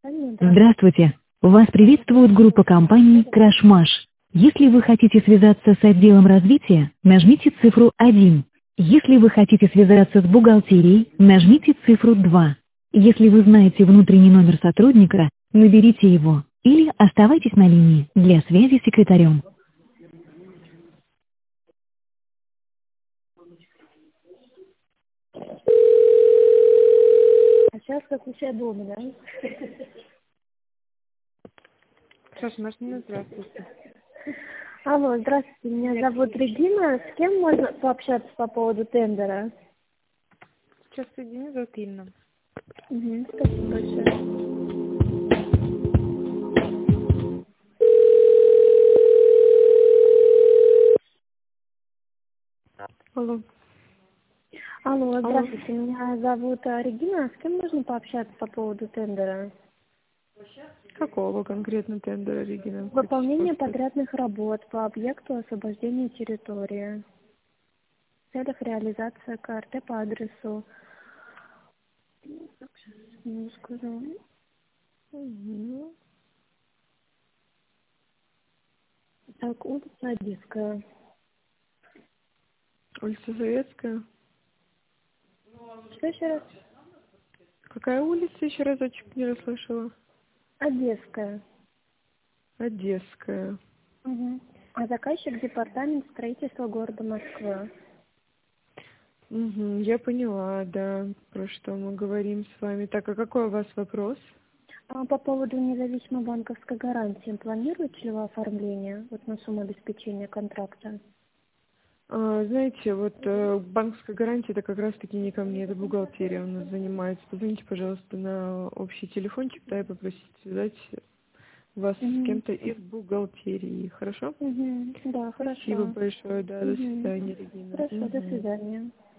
Понятно. Здравствуйте. Вас приветствует группа компаний «Крашмаш». Если вы хотите связаться с отделом развития, нажмите цифру 1. Если вы хотите связаться с бухгалтерией, нажмите цифру 2. Если вы знаете внутренний номер сотрудника, наберите его. Или оставайтесь на линии для связи с секретарем. А сейчас как у себя дома, да? Саша, Машина, здравствуйте. Алло, здравствуйте, меня зовут Регина. С кем можно пообщаться по поводу тендера? Сейчас соединю за Инна. Угу, спасибо большое. Алло. Алло, Алло. здравствуйте, меня зовут Регина. С кем можно пообщаться по поводу тендера? Какого конкретно тендера, Регина? Выполнение подрядных работ по объекту освобождения территории. В целях реализации КРТ по адресу. Так, сейчас не скажу. Угу. Так, улица Одесская. Улица Советская. Что еще раз? Какая улица, еще разочек не расслышала? Одесская. Одесская. Угу. А заказчик департамент строительства города Москвы. Угу, я поняла, да, про что мы говорим с вами. Так, а какой у вас вопрос? По поводу независимой банковской гарантии, планируете ли вы оформление вот на сумму обеспечения контракта? Знаете, вот банковская гарантия, это как раз-таки не ко мне, это бухгалтерия у нас занимается. Позвоните, пожалуйста, на общий телефончик, да, и попросите связать вас с Угу. кем-то из бухгалтерии, хорошо? Угу. Да, Спасибо хорошо. большое, да, до Угу. свидания, Регина. Хорошо, до Мгм. свидания.